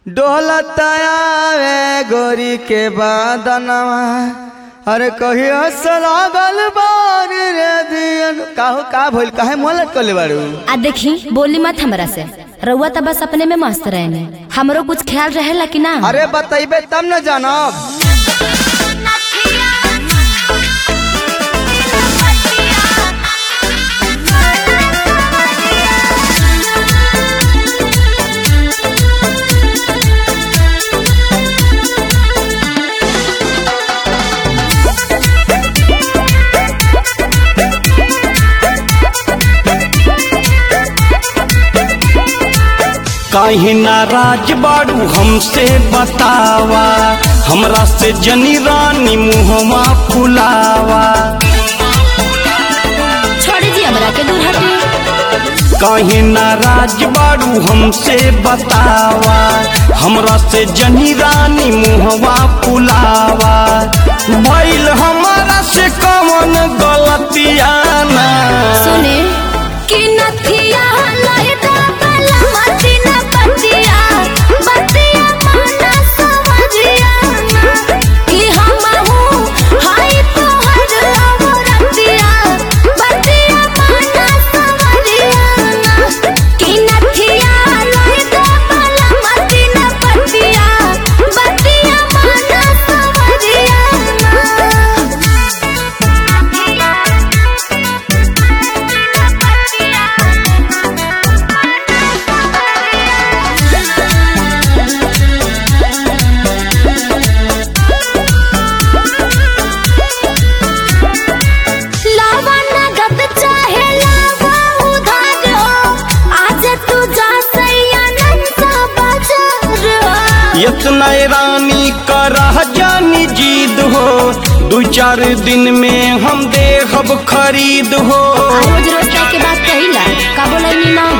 डोलताया गोरी के बादनवा अरे कहियो सलागल बार रे दियन काहो का भइल काहे मुंह लटकले बाड़ू। आ देखी बोली मत हमरा से, रउआ त बस अपने में मस्त रहने, हमरो कुछ ख्याल रहेला कि ना? अरे बताइबे तब न जानब। काहे नाराज बाड़ू हमसे बतावा, हमरा से जनी रानी मुहमा फुलावा। छोड़ दी हमरा के दूर हटी। काहे नाराज बाड़ू हमसे बतावा, हमरा से जनी रानी मुहवा फुलावा। भइल हमरा से कौन गलतिया ना सुने कि नथिया लइदा इतना रानी करह जानी जीद हो, दो चार दिन में हम देहब खरीद हो। रोज रोज के बात कहिला का बोलैनी ना?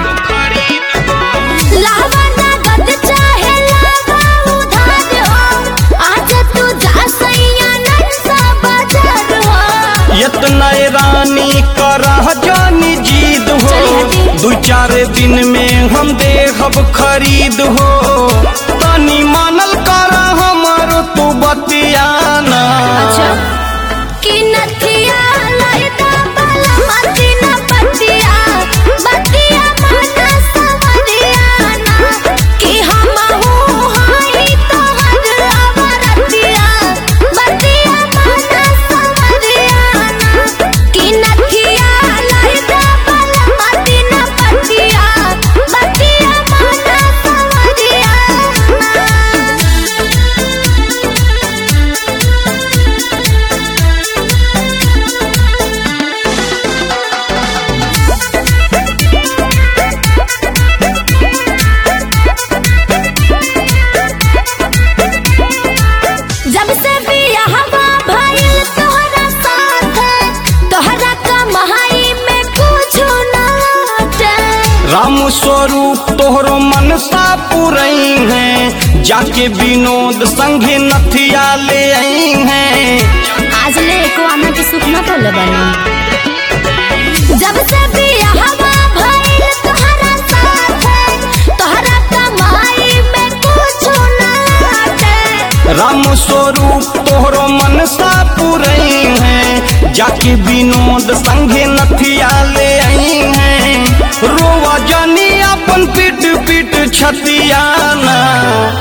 लावा ना गद चाहे लावा उधार हो, आज तू जा सैया नंसा बाजार हो। इतना रानी करह जानी जीद हो, दो चार दिन में हम देहब खरीद हो। तनी मानल कर हमारो तू बतियाना। अच्छा कि नथिया लइदा बाला मती ना बतिया बतिया माना सवरियाना कि हम हो हाई तोहर अवरतिया बतिया माना सवरियाना कि नथिया लइदा बाला मती ना बतिया बतिया माना सवरियाना। जब से बियाहवा भइल तोहरा साथ, तोहरा कमाई में कुछो ना बाटे। राम स्वरूप तोहरो मनसा पुरई है, जाके विनोद संगे नथिया ले आई है। आज ले एको आना के सुख ना तोले बनी। जब से बियाहवा भइल तोहरा साथ, तोहरा कमाई में कुछो ना बाटे। राम स्वरूप तोहरो मनसा पुरई है, जाके विनोद संगे नथिया ले आई है। रोवा जानी अपन पीट पीट छतियाना।